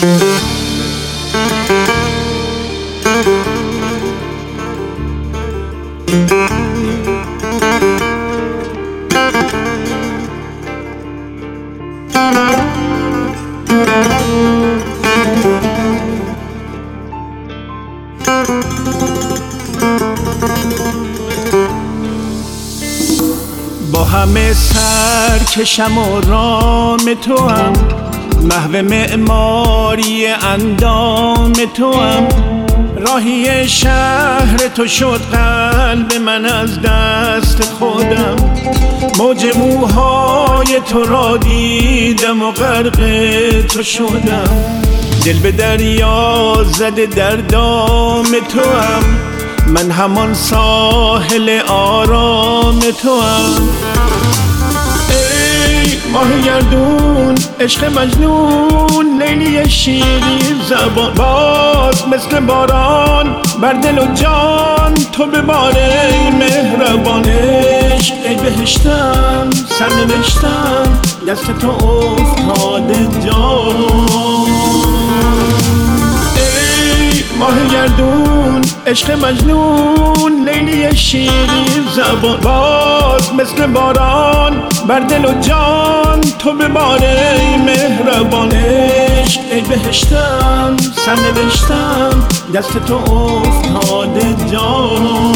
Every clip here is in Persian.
با همه سرکشم و رام تو هم، محو معماری اندام تو هم. راهی شهر تو شد قلب من از دست خودم، موج موهای تو را دیدم و غرق تو شدم. دل به دریا زده در دام تو هم، من همان ساحل آرام تو هم. ای ماه گردون عشق مجنون، لیلی شیرین زبان، باز مثل باران بر دل و جان تو ببار. ای مهربان عشق، ای بهشتم سرنوشتم، دست تو افتاده جان. ماه گردون عشق مجنون، لیلی شیرین زبان، باز مثل باران بر دل و جان تو ببار. ای مهربان عشق، ای بهشتم سرنوشتم، دست تو افتاده جان.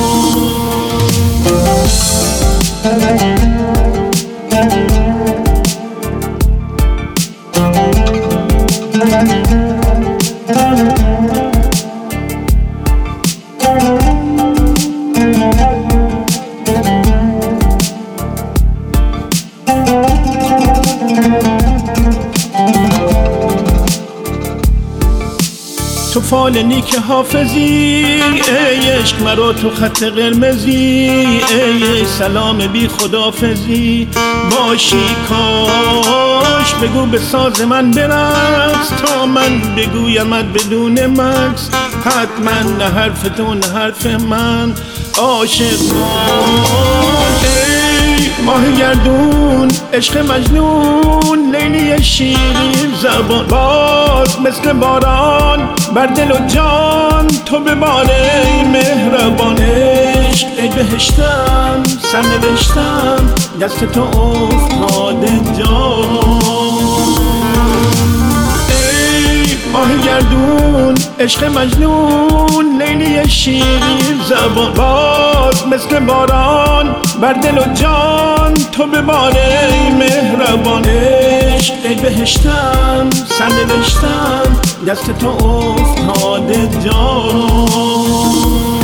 تو فال نیک حافظی، ای عشق مرا تو خط قرمزی. ای سلام بی خدافزی باشی کاش، بگو به ساز من برقص تا من بگویمت بدون مکس. حتما نه حرف تو نه حرف من عاشق باش. ماه گردون عشق مجنون، لیلی شیرین زبان، باز مثل باران بر دل و جان تو ببار. ای مهربان عشق، ای بهشتم سرنوشتم، دست تو افتاده جان. ای ماه گردون عشق مجنون، لیلی شیرین زبان، باز مثل باران بر دل و جان تو ببار. ای مهربان عشق، ای بهشتم سرنوشتم، دست تو افتاده جان.